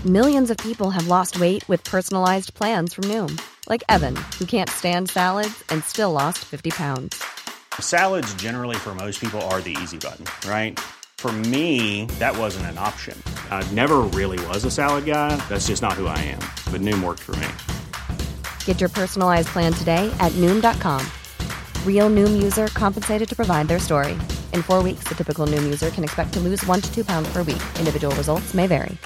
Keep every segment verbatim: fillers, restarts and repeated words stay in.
Millions of people have lost weight with personalized plans from Noom. Like Evan, who can't stand salads and still lost fifty pounds. Salads generally for most people are the easy button, right? For me, that wasn't an option. I never really was a salad guy. That's just not who I am. But Noom worked for me. Get your personalized plan today at Noom dot com. Real Noom user compensated to provide their story. In four weeks, the typical Noom user can expect to lose one to two pounds per week. Individual results may vary.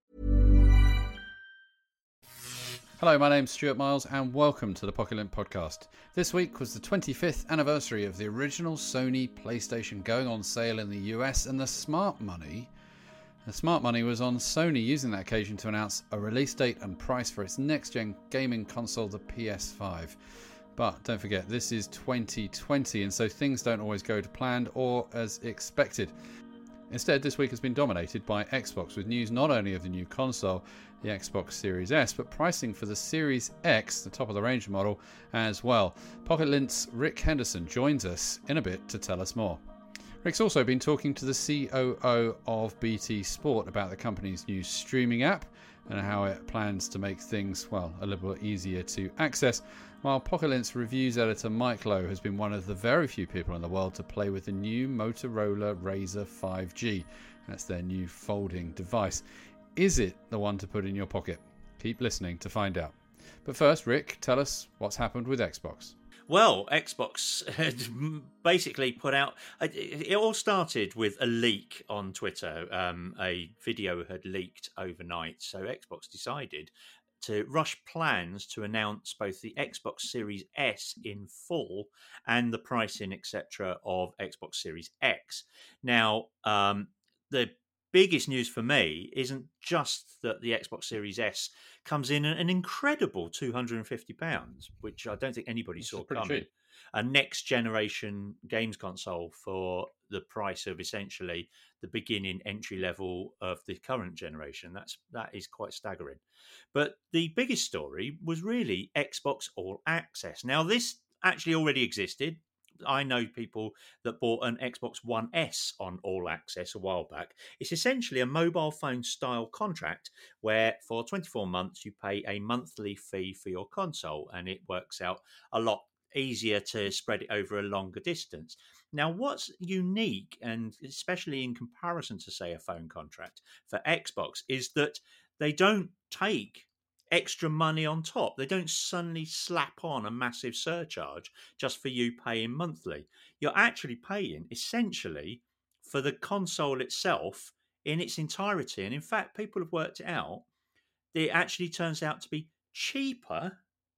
Hello, my name's Stuart Miles and welcome to the Pocket Lint Podcast. This week was the twenty-fifth anniversary of the original Sony PlayStation going on sale in the U S, and the smart money the smart money was on Sony using that occasion to announce a release date and price for its next-gen gaming console, the P S five. But don't forget, this is twenty twenty, and so things don't always go to plan or as expected. Instead, this week has been dominated by Xbox, with news not only of the new console, the Xbox Series S, but pricing for the Series X, the top-of-the-range model, as well. Pocket Lint's Rick Henderson joins us in a bit to tell us more. Rick's also been talking to the C O O of B T Sport about the company's new streaming app and how it plans to make things, well, a little bit easier to access, while Pocket Lint's reviews editor Mike Lowe has been one of the very few people in the world to play with the new Motorola Razr five G. That's their new folding device. Is it the one to put in your pocket? Keep listening to find out. But first, Rick, tell us what's happened with Xbox. Well, Xbox had basically put out... It all started with a leak on Twitter. Um, a video had leaked overnight, so Xbox decided to rush plans to announce both the Xbox Series S in full and the pricing, et cetera, of Xbox Series X. Now, um, the biggest news for me isn't just that the Xbox Series S comes in at an incredible two hundred fifty pounds, which I don't think anybody This saw coming. Cheap. A next-generation games console for the price of essentially the beginning entry level of the current generation. That's that is quite staggering. But the biggest story was really Xbox All Access. Now, this actually already existed. I know people that bought an Xbox One S on All Access a while back. It's essentially a mobile phone style contract where for twenty-four months you pay a monthly fee for your console, and it works out a lot easier to spread it over a longer distance. Now, what's unique, and especially in comparison to, say, a phone contract for Xbox, is that they don't take extra money on top. They don't suddenly slap on a massive surcharge just for you paying monthly. You're actually paying essentially for the console itself in its entirety. And in fact, people have worked it out. It actually turns out to be cheaper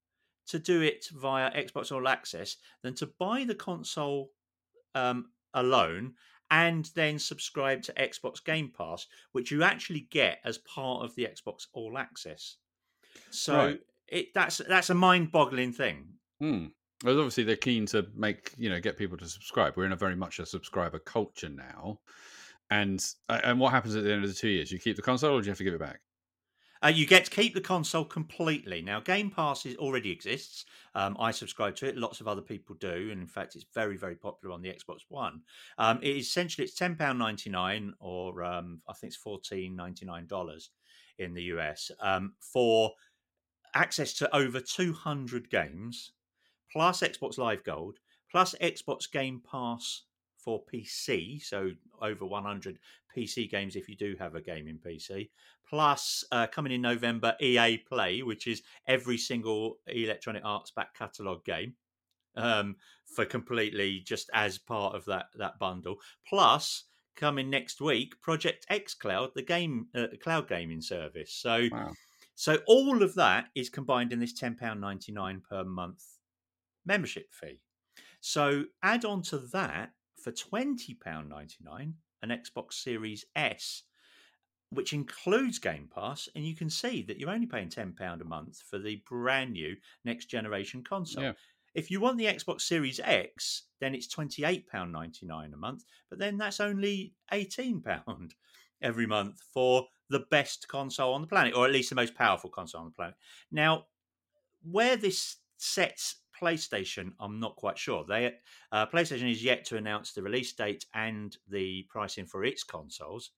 to do it via Xbox All Access than to buy the console um, alone and then subscribe to Xbox Game Pass, which you actually get as part of the Xbox All Access. So Right. it that's that's a mind-boggling thing. Hmm. Well, obviously they're keen to make, you know, get people to subscribe. We're in a very much a subscriber culture now. And uh, and what happens at the end of the two years? You keep the console, or do you have to give it back? Uh, you get to keep the console completely. Now, Game Pass is, already exists. Um, I subscribe to it. Lots of other people do, and in fact, it's very, very popular on the Xbox One. Um, it is essentially it's ten pounds ninety-nine, or um, I think it's fourteen ninety-nine dollars in the U S um, for access to over two hundred games, plus Xbox Live Gold, plus Xbox Game Pass for P C, so over one hundred P C games if you do have a gaming P C, plus uh, coming in November, E A Play, which is every single Electronic Arts back catalogue game um, for completely just as part of that, that bundle, plus coming next week, Project xCloud, the game uh, cloud gaming service. So Wow. So all of that is combined in this ten pounds ninety-nine per month membership fee. So add on to that for twenty pounds ninety-nine an Xbox Series S, which includes Game Pass, and you can see that you're only paying ten pounds a month for the brand new next generation console. Yeah. If you want the Xbox Series X, then it's twenty-eight pounds ninety-nine a month, but then that's only eighteen pounds every month for the best console on the planet, or at least the most powerful console on the planet. Now, where this sets PlayStation, I'm not quite sure. They uh, PlayStation is yet to announce the release date and the pricing for its consoles.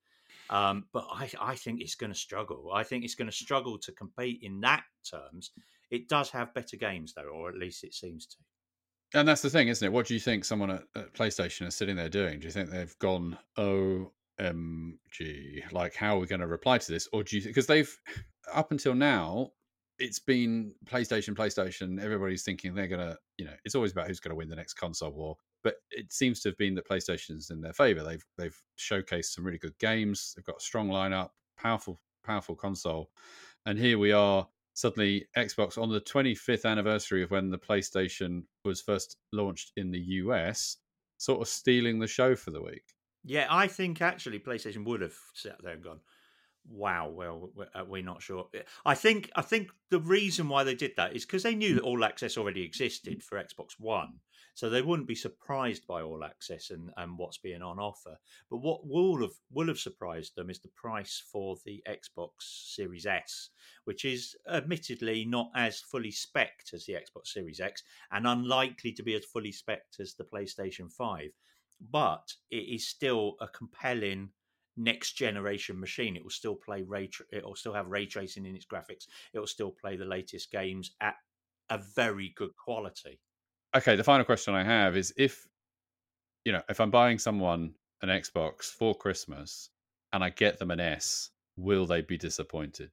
Um, but I, I think it's going to struggle. I think it's going to struggle to compete in that terms. It does have better games, though, or at least it seems to. And that's the thing, isn't it? What do you think someone at, at PlayStation is sitting there doing? Do you think they've gone, O M G, like, how are we going to reply to this? Or do you think, because they've, up until now, it's been PlayStation, PlayStation, everybody's thinking they're going to, you know, it's always about who's going to win the next console war. But it seems to have been that PlayStation's in their favor. They've they've showcased some really good games. They've got a strong lineup, powerful, powerful console. And here we are, suddenly Xbox on the twenty-fifth anniversary of when the PlayStation was first launched in the U S, sort of stealing the show for the week. Yeah, I think actually PlayStation would have sat there and gone, wow, well, we're, we're not sure. I think I think the reason why they did that is because they knew that All Access already existed for Xbox One. So they wouldn't be surprised by All Access and, and what's being on offer. But what will have will have surprised them is the price for the Xbox Series S, which is admittedly not as fully spec'd as the Xbox Series X and unlikely to be as fully spec'd as the PlayStation five. But it is still a compelling next generation machine. It will still play ray. Tra- it will still have ray tracing in its graphics. It will still play the latest games at a very good quality. Okay, the final question I have is if, you know, if I'm buying someone an Xbox for Christmas and I get them an S, will they be disappointed?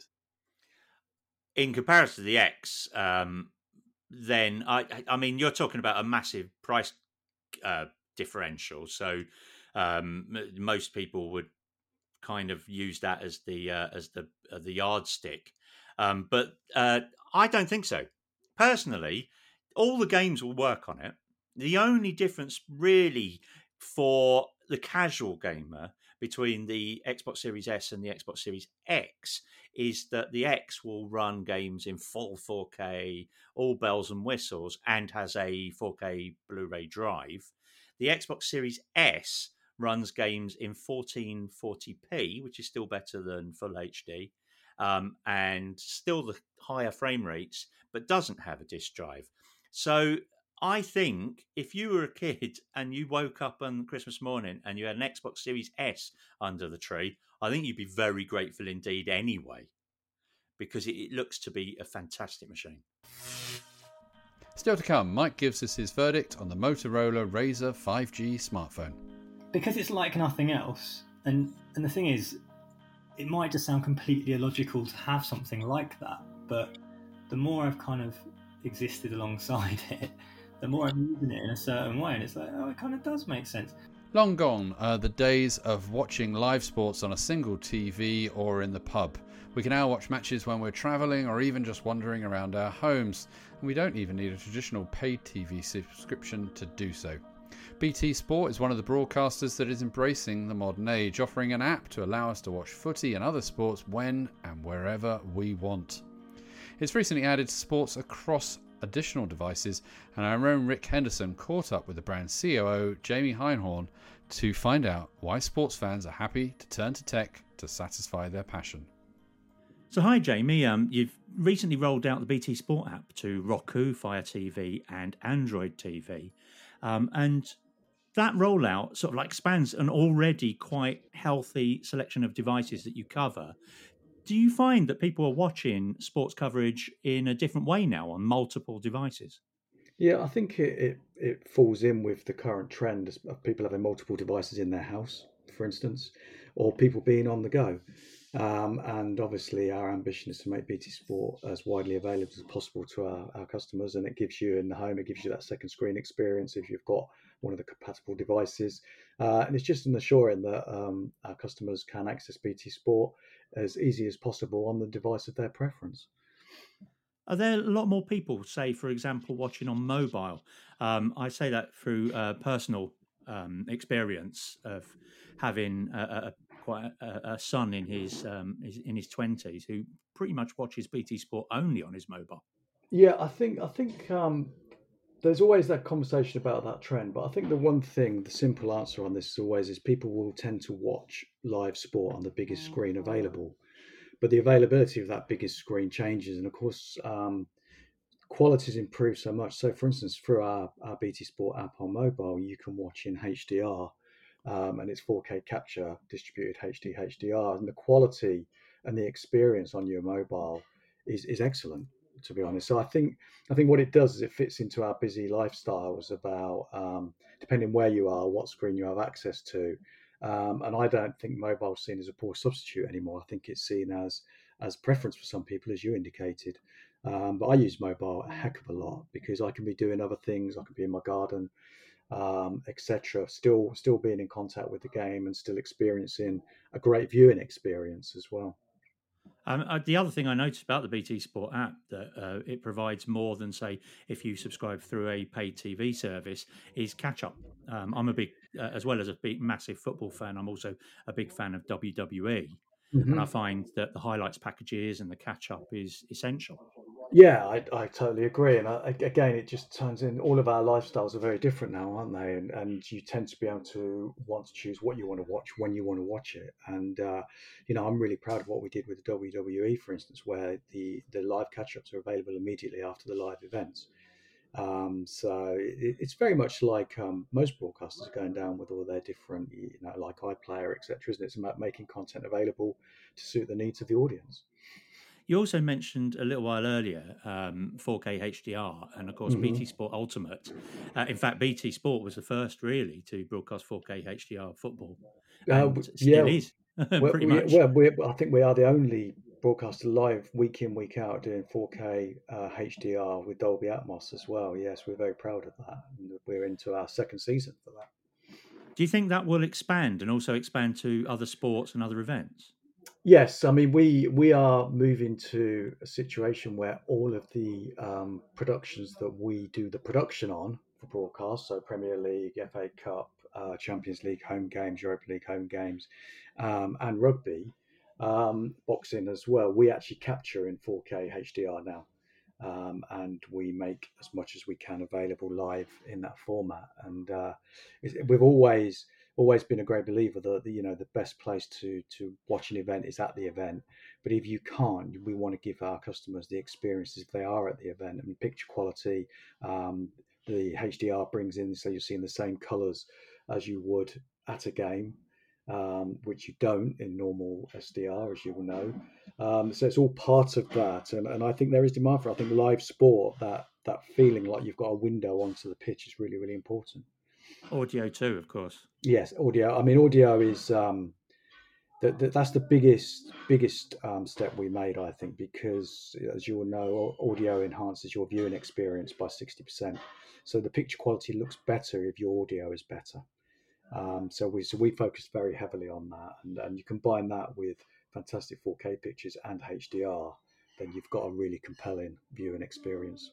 In comparison to the X, um, then I, I mean, you're talking about a massive price uh, differential. So um, most people would kind of use that as the uh, as the uh, the yardstick. Um, but uh, I don't think so. Personally, all the games will work on it. The only difference really for the casual gamer between the Xbox Series S and the Xbox Series X is that the X will run games in full four K, all bells and whistles, and has a four K Blu-ray drive. The Xbox Series S runs games in fourteen forty p, which is still better than full H D, um, and still the higher frame rates, but doesn't have a disk drive. So I think if you were a kid and you woke up on Christmas morning and you had an Xbox Series S under the tree, I think you'd be very grateful indeed anyway, because it, it looks to be a fantastic machine. Still to come, Mike gives us his verdict on the Motorola Razr five G smartphone. Because it's like nothing else, and and the thing is, it might just sound completely illogical to have something like that, but the more I've kind of existed alongside it, the more I'm using it in a certain way, and it's like, oh, it kind of does make sense. Long gone are the days of watching live sports on a single T V or in the pub. We can now watch matches when we're travelling or even just wandering around our homes, and we don't even need a traditional paid T V subscription to do so. B T Sport is one of the broadcasters that is embracing the modern age, offering an app to allow us to watch footy and other sports when and wherever we want. It's recently added sports across additional devices, and our own Rick Henderson caught up with the brand's C O O, Jamie Heinhorn, to find out why sports fans are happy to turn to tech to satisfy their passion. So hi Jamie, um, you've recently rolled out the B T Sport app to Roku, Fire T V and Android T V. Um, and that rollout sort of like spans an already quite healthy selection of devices that you cover. Do you find that people are watching sports coverage in a different way now on multiple devices? Yeah, I think it, it, it falls in with the current trend of people having multiple devices in their house, for instance, or people being on the go. Um, and obviously our ambition is to make B T Sport as widely available as possible to our, our customers, and it gives you in the home, it gives you that second screen experience if you've got one of the compatible devices. Uh, and it's just an assuring that um, our customers can access B T Sport as easy as possible on the device of their preference. Are there a lot more people, say, for example, watching on mobile? Um, I say that through uh, personal um, experience of having a, a, quite a, a son in his, um, his in his twenties who pretty much watches B T Sport only on his mobile. Yeah, I think I think um, there's always that conversation about that trend, but I think the one thing, the simple answer on this is always is people will tend to watch live sport on the biggest screen available. But the availability of that biggest screen changes, and of course, um, quality's improved so much. So, for instance, through our, our B T Sport app on mobile, you can watch in H D R, um, and it's four K capture, distributed H D, H D R, and the quality and the experience on your mobile is is excellent, to be honest. So I think I think what it does is it fits into our busy lifestyles about um, depending where you are, what screen you have access to. Um, and I don't think mobile is seen as a poor substitute anymore. I think it's seen as as preference for some people, as you indicated. Um, but I use mobile a heck of a lot because I can be doing other things. I can be in my garden, um, et cetera. Still, still being in contact with the game and still experiencing a great viewing experience as well. Um, uh, the other thing I noticed about the B T Sport app that uh, it provides more than, say, if you subscribe through a paid T V service, is catch up. Um, I'm a big, uh, as well as a big, massive football fan. I'm also a big fan of W W E, and I Mm-hmm. find that the highlights packages and the catch up is essential. Yeah, I, I totally agree. And I, again, it just turns in all of our lifestyles are very different now, aren't they? And, and you tend to be able to want to choose what you want to watch when you want to watch it. And, uh, you know, I'm really proud of what we did with the W W E, for instance, where the, the live catch ups are available immediately after the live events. Um, so it, it's very much like um, most broadcasters are going down with all their different, you know, like iPlayer, et cetera, isn't it? It's about making content available to suit the needs of the audience. You also mentioned a little while earlier um, four K H D R and, of course, Mm-hmm. B T Sport Ultimate. Uh, in fact, B T Sport was the first really to broadcast four K H D R football, Uh, and yeah, still is Well, pretty we, much. well we, I think we are the only broadcaster live week in, week out doing four K uh, H D R with Dolby Atmos as well. Yes, we're very proud of that. And we're into our second season for that. Do you think that will expand and also expand to other sports and other events? Yes, I mean we we are moving to a situation where all of the um, productions that we do the production on for broadcast, so Premier League, F A Cup, uh, Champions League home games, Europa League home games, um, and rugby, um, boxing as well, we actually capture in four K H D R now, um, and we make as much as we can available live in that format. And uh, it's- we've always always been a great believer that the, you know the best place to to watch an event is at the event. But if you can't, we want to give our customers the experiences if they are at the event. I mean, picture quality, um, the H D R brings in, so you're seeing the same colours as you would at a game, um, which you don't in normal S D R, as you will know. Um, so it's all part of that, and, and I think there is demand for it. I think live sport, that that feeling like you've got a window onto the pitch, is really really important. Audio too, of course. Yes, audio. I mean, audio is um, that that's the biggest biggest um, step we made, I think, because as you all know, audio enhances your viewing experience by sixty percent. So the picture quality looks better if your audio is better. Um, so we so we focused very heavily on that, and, and you combine that with fantastic four K pictures and H D R, then you've got a really compelling viewing experience.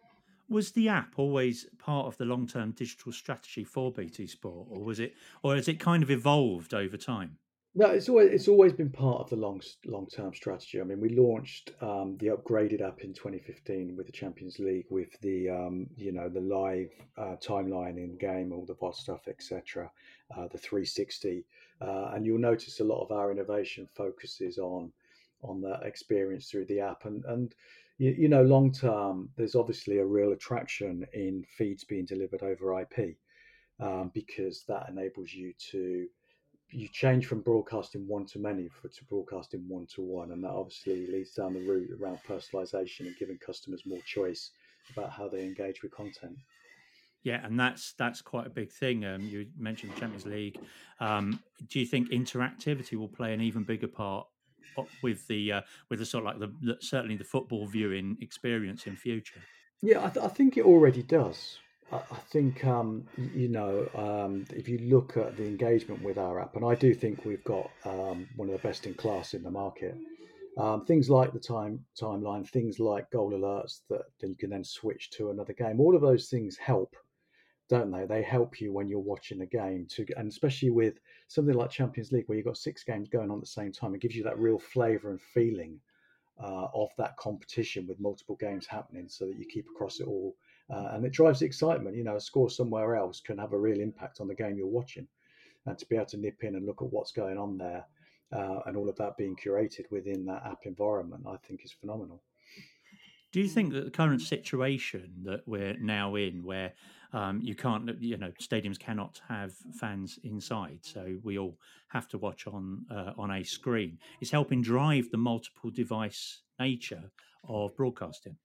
Was the app always part of the long-term digital strategy for B T Sport, or was it, or has it kind of evolved over time? No, it's always it's always been part of the long long term strategy. I mean, we launched um, the upgraded app in twenty fifteen with the Champions League, with the um, you know the live uh, timeline in game, all the V O D stuff, et cetera. Uh, the three sixty, uh, and you'll notice a lot of our innovation focuses on on that experience through the app. And and you, you know, long term, there's obviously a real attraction in feeds being delivered over I P, um, because that enables you to you change from broadcasting one to many for, to broadcasting one to one, and that obviously leads down the route around personalization and giving customers more choice about how they engage with content. Yeah, and that's that's quite a big thing. Um, you mentioned the Champions League. Um, do you think interactivity will play an even bigger part o- with the uh, with the sort of like the, the certainly the football viewing experience in future? Yeah, I, th- I think it already does. I, I think um, you know um, if you look at the engagement with our app, and I do think we've got um, one of the best in class in the market. Um, things like the time timeline, things like goal alerts that, that you can then switch to another game. All of those things help, don't they? They help you when you're watching a game to, and especially with something like Champions League, where you've got six games going on at the same time. It gives you that real flavour and feeling uh, of that competition with multiple games happening, so that you keep across it all, uh, and it drives the excitement. You know, a score somewhere else can have a real impact on the game you're watching, and to be able to nip in and look at what's going on there, uh, and all of that being curated within that app environment, I think is phenomenal. Do you think that the current situation that we're now in, where um, you can't, you know, stadiums cannot have fans inside, so we all have to watch on uh, on a screen, is helping drive the multiple device nature of broadcasting?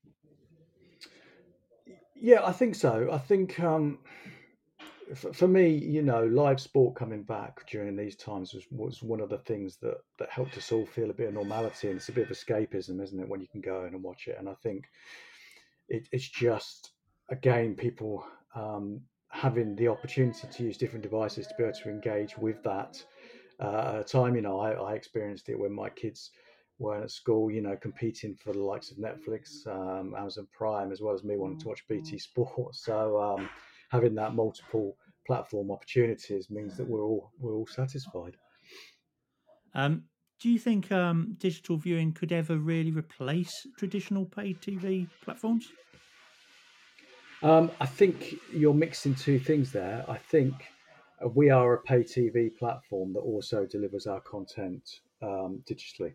Yeah, I think so. I think um, for, for me, you know, live sport coming back during these times was, was one of the things that that helped us all feel a bit of normality, and it's a bit of escapism, isn't it, when you can go in and watch it? And I think it, it's just again people um, having the opportunity to use different devices to be able to engage with that. Uh, at a time, you know, I, I experienced it when my kids weren't at school, you know, competing for the likes of Netflix, um, Amazon Prime, as well as me wanting to watch B T Sport. So um, having that multiple platform opportunities means that we're all we're all satisfied. Um, do you think um, digital viewing could ever really replace traditional paid T V platforms? Um, I think you're mixing two things there. I think uh, we are a pay T V platform that also delivers our content um, digitally.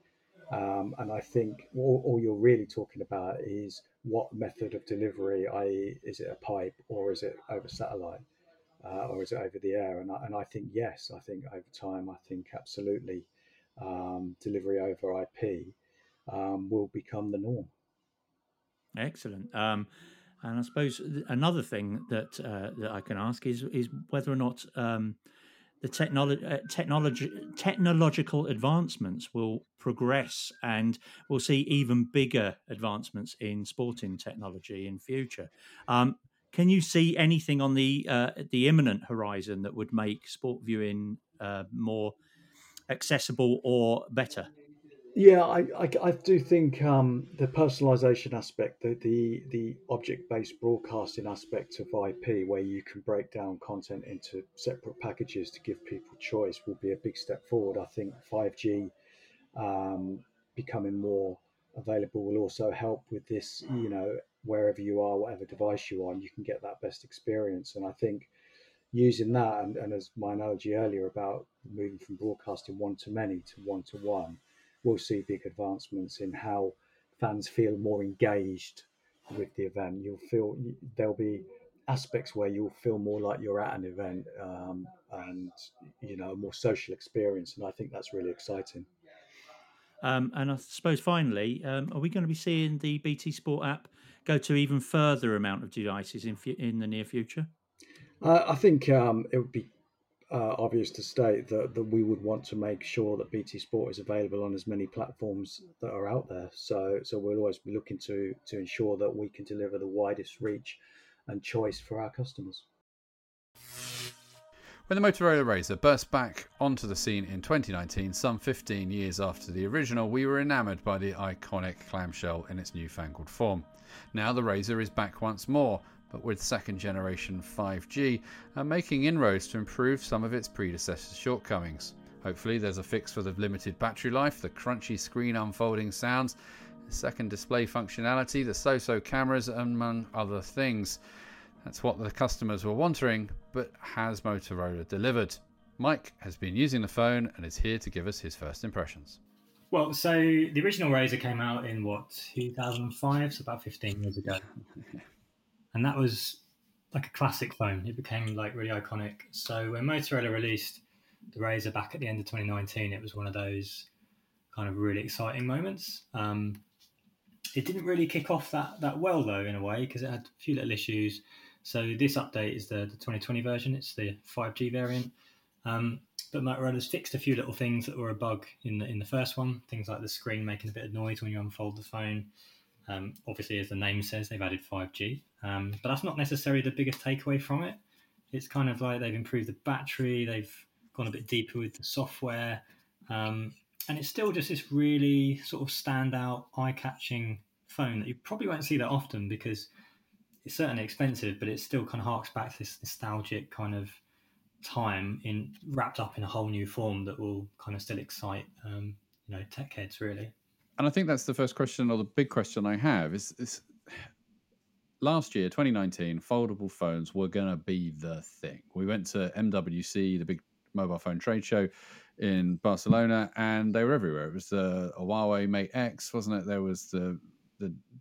Um, and I think all, all you're really talking about is what method of delivery, that is, is it a pipe or is it over satellite uh, or is it over the air? And I, and I think yes, I think over time, I think absolutely um, delivery over I P um, will become the norm. Excellent. Um, and I suppose th- another thing that uh, that I can ask is is whether or not um, the technology, uh, technology, technological advancements will progress, and we'll see even bigger advancements in sporting technology in future. Um, can you see anything on the uh, the imminent horizon that would make sport viewing uh, more accessible or better? Yeah, I, I, I do think um, the personalization aspect, the the, the object based broadcasting aspect of I P, where you can break down content into separate packages to give people choice, will be a big step forward. I think five G um, becoming more available will also help with this. You know, wherever you are, whatever device you are, you can get that best experience. And I think using that, and, and as my analogy earlier about moving from broadcasting one to many to one to one, we'll see big advancements in how fans feel more engaged with the event. You'll feel there'll be aspects where you'll feel more like you're at an event, um, and you know, a more social experience. And I think that's really exciting. Um, and I suppose finally, um, are we going to be seeing the B T Sport app go to even further amount of devices in fu- in the near future? Uh, I think um, it would be uh, obvious to state that, that we would want to make sure that B T Sport is available on as many platforms that are out there. So, so we'll always be looking to to ensure that we can deliver the widest reach and choice for our customers. When the Motorola Razr burst back onto the scene in twenty nineteen, some fifteen years after the original, we were enamoured by the iconic clamshell in its newfangled form. Now the Razr is back once more, but with second generation five G and making inroads to improve some of its predecessor's shortcomings. Hopefully there's a fix for the limited battery life, the crunchy screen unfolding sounds, the second display functionality, the so-so cameras, among other things. That's what the customers were wanting, but has Motorola delivered? Mike has been using the phone and is here to give us his first impressions. Well, so the original Razr came out in what, two thousand five, so about fifteen years ago. And that was like a classic phone. It became like really iconic. So when Motorola released the Razr back at the end of twenty nineteen, it was one of those kind of really exciting moments. Um, it didn't really kick off that that well though, in a way, because it had a few little issues. So this update is the, the twenty twenty version. It's the five G variant. Um, but Motorola's fixed a few little things that were a bug in the in the first one. Things like the screen making a bit of noise when you unfold the phone. Um, obviously, as the name says, they've added five G. Um, but that's not necessarily the biggest takeaway from it. It's kind of like they've improved the battery. They've gone a bit deeper with the software. Um, and it's still just this really sort of standout, eye-catching phone that you probably won't see that often because it's certainly expensive, but it still kind of harks back to this nostalgic kind of time in wrapped up in a whole new form that will kind of still excite um, you know tech heads really. And I think that's the first question, or the big question I have is, is last year, twenty nineteen, foldable phones were going to be the thing. We went to M W C, the big mobile phone trade show in Barcelona, and they were everywhere. It was the a Huawei Mate X, wasn't it? There was the the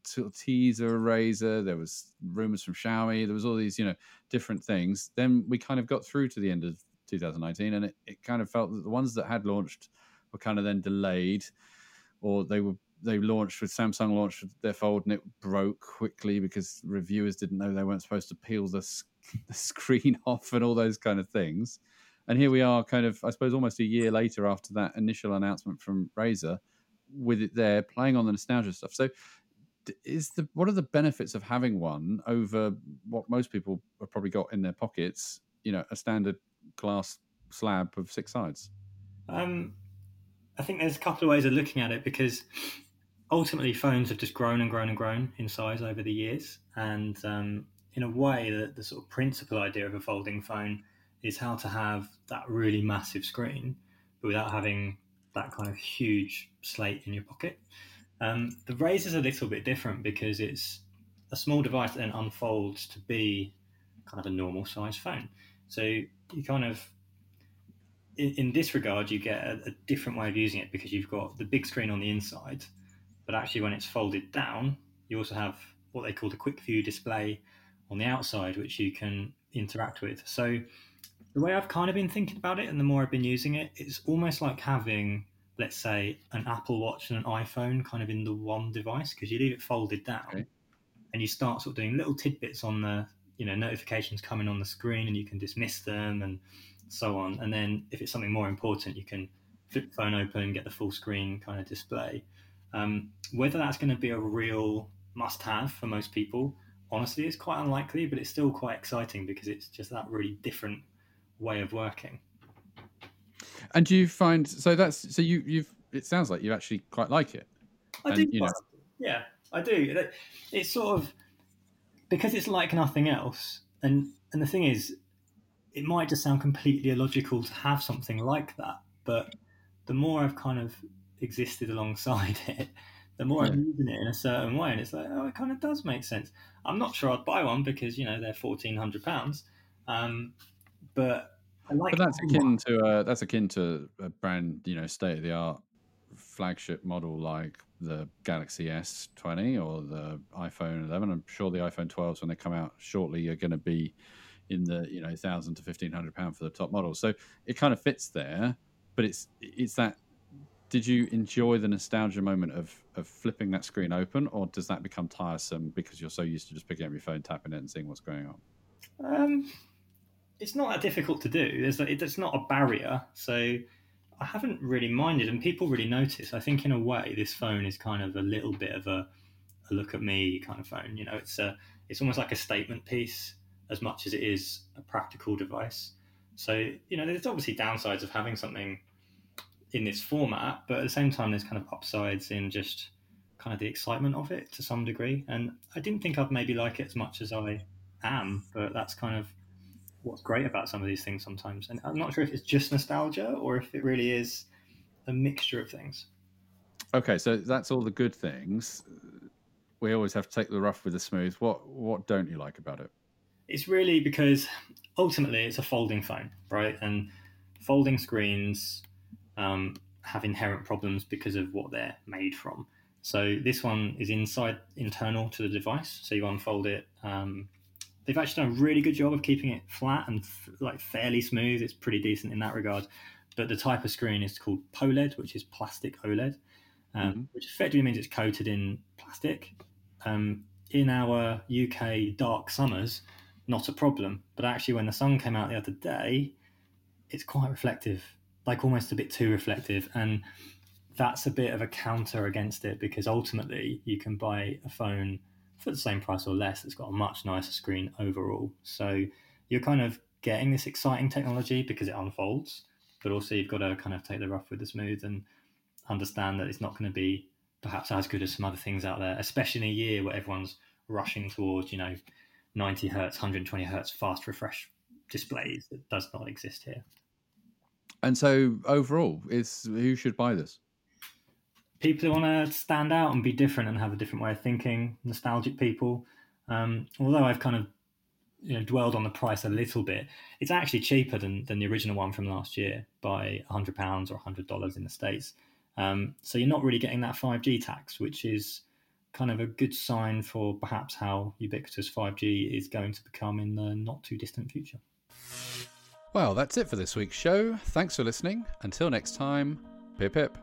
sort of teaser of Razer. There was rumors from Xiaomi. There was all these, you know, different things. Then we kind of got through to the end of two thousand nineteen, and it, it kind of felt that the ones that had launched were kind of then delayed, or they were they launched with Samsung launched with their Fold and it broke quickly because reviewers didn't know they weren't supposed to peel the, the screen off and all those kind of things. And here we are, kind of, I suppose, almost a year later after that initial announcement from Razer, with it there playing on the nostalgia stuff. So, is the what are the benefits of having one over what most people have probably got in their pockets? You know, a standard glass slab of six sides. Um, I think there's a couple of ways of looking at it, because ultimately phones have just grown and grown and grown in size over the years, and um, in a way, the, the sort of principal idea of a folding phone is how to have that really massive screen, but without having that kind of huge slate in your pocket. Um, the Razer's a little bit different because it's a small device that then unfolds to be kind of a normal size phone. So you kind of, in, in this regard, you get a, a different way of using it, because you've got the big screen on the inside, but actually when it's folded down, you also have what they call the quick view display on the outside, which you can interact with. So the way I've kind of been thinking about it, and the more I've been using it, it's almost like having, let's say, an Apple Watch and an iPhone kind of in the one device, because you leave it folded down, okay, and you start sort of doing little tidbits on the, you know, notifications coming on the screen, and you can dismiss them and so on. And then if it's something more important, you can flip the phone open and get the full screen kind of display. Um, whether that's going to be a real must-have for most people, honestly, is quite unlikely, but it's still quite exciting because it's just that really different way of working. And do you find so that's so you you've it sounds like you actually quite like it. I and, do. You know. Yeah, I do. It's sort of because it's like nothing else, and and the thing is, it might just sound completely illogical to have something like that, but the more I've kind of existed alongside it, the more yeah. I'm using it in a certain way, and it's like, oh, it kind of does make sense. I'm not sure I'd buy one because, you know, they're fourteen hundred pounds, um, but I like. But that's akin one. to uh, that's akin to a brand, you know, state of the art flagship model like the Galaxy S twenty or the iPhone eleven. I'm sure the iPhone twelves, when they come out shortly, are going to be in the, you know, one thousand to fifteen hundred pound for the top model. So it kind of fits there, but it's it's that. Did you enjoy the nostalgia moment of of flipping that screen open, or does that become tiresome because you're so used to just picking up your phone, tapping it, and seeing what's going on? Um, it's not that difficult to do. There's it's not a barrier, so I haven't really minded, and people really notice. I think in a way, this phone is kind of a little bit of a, a look at me kind of phone. You know, it's a it's almost like a statement piece as much as it is a practical device. So, you know, there's obviously downsides of having something in this format, but at the same time, there's kind of upsides in just kind of the excitement of it to some degree. And I didn't think I'd maybe like it as much as I am, but that's kind of what's great about some of these things sometimes. And I'm not sure if it's just nostalgia or if it really is a mixture of things. Okay, so that's all the good things. We always have to take the rough with the smooth. What what don't you like about it? It's really because ultimately it's a folding phone, right? And folding screens um, have inherent problems because of what they're made from. So this one is inside, internal to the device. So you unfold it. Um, they've actually done a really good job of keeping it flat and f- like fairly smooth. It's pretty decent in that regard. But the type of screen is called POLED, which is plastic OLED, um, mm-hmm. which effectively means it's coated in plastic. Um, in our U K dark summers, not a problem. But actually, when the sun came out the other day, it's quite reflective, like almost a bit too reflective. And that's a bit of a counter against it, because ultimately you can buy a phone for the same price or less that's got a much nicer screen overall. So you're kind of getting this exciting technology because it unfolds, but also you've got to kind of take the rough with the smooth and understand that it's not going to be perhaps as good as some other things out there, especially in a year where everyone's rushing towards, you know, ninety hertz, one hundred twenty hertz fast refresh displays. That does not exist here. And so overall, is who should buy this? People who want to stand out and be different and have a different way of thinking, nostalgic people. Um, although I've kind of, you know, dwelled on the price a little bit, it's actually cheaper than, than the original one from last year by one hundred pounds or one hundred dollars in the States. Um, so you're not really getting that five G tax, which is kind of a good sign for perhaps how ubiquitous five G is going to become in the not too distant future. Well, that's it for this week's show. Thanks for listening. Until next time, pip pip.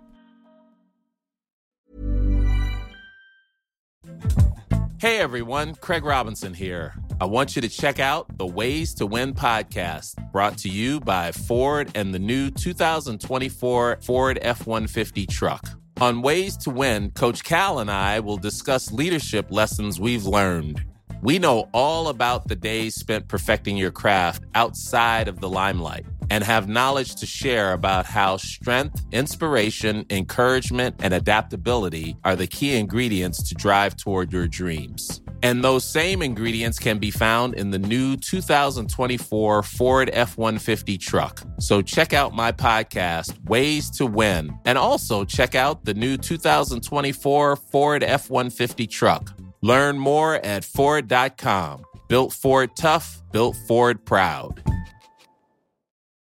Hey everyone, Craig Robinson here. I want you to check out the Ways to Win podcast, brought to you by Ford and the new two thousand twenty-four Ford F one fifty truck. On Ways to Win, Coach Cal and I will discuss leadership lessons we've learned. We know all about the days spent perfecting your craft outside of the limelight and have knowledge to share about how strength, inspiration, encouragement, and adaptability are the key ingredients to drive toward your dreams. And those same ingredients can be found in the new two thousand twenty-four Ford F one fifty truck. So check out my podcast, Ways to Win, and also check out the new two thousand twenty-four Ford F one fifty truck. Learn more at Ford dot com. Built Ford tough, built Ford proud.